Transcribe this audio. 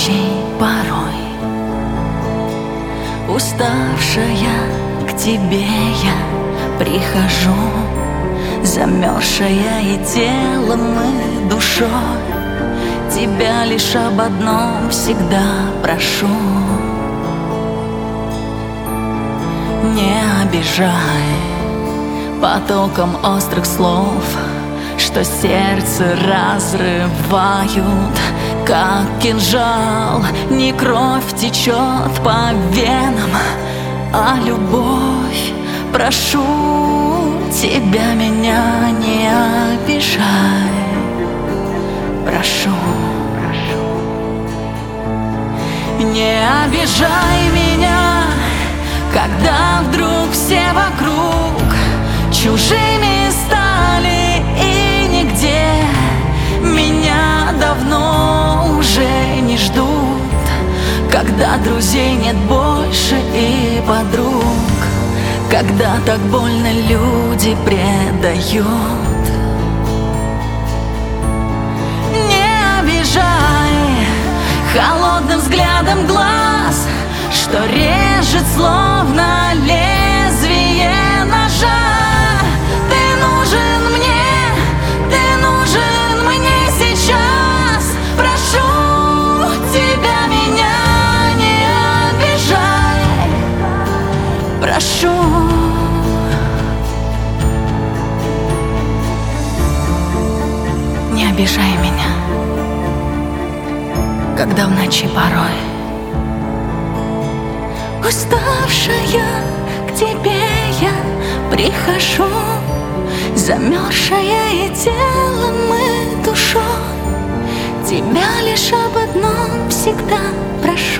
ночи порой. Уставшая к тебе я прихожу, замерзшая и телом, и душой. Тебя лишь об одном всегда прошу: не обижай потоком острых слов, что сердце разрывают, как кинжал. Не кровь течет по венам, а любовь. Прошу тебя, меня не обижай. Прошу, не обижай меня, когда вдруг все вокруг чужими стали, и нигде меня давно уже не ждут, когда друзей нет больше и подруг, когда так больно люди предают. Не обижай холодным взглядом глаз, что режет словно лезвие ножа. Ты нужен мне сейчас. Прошу тебя, меня не обижай. Прошу. Не обижай меня, когда в ночи порой уставшая к тебе я прихожу, замерзшая и телом, и душой. Тебя лишь об одном всегда прошу: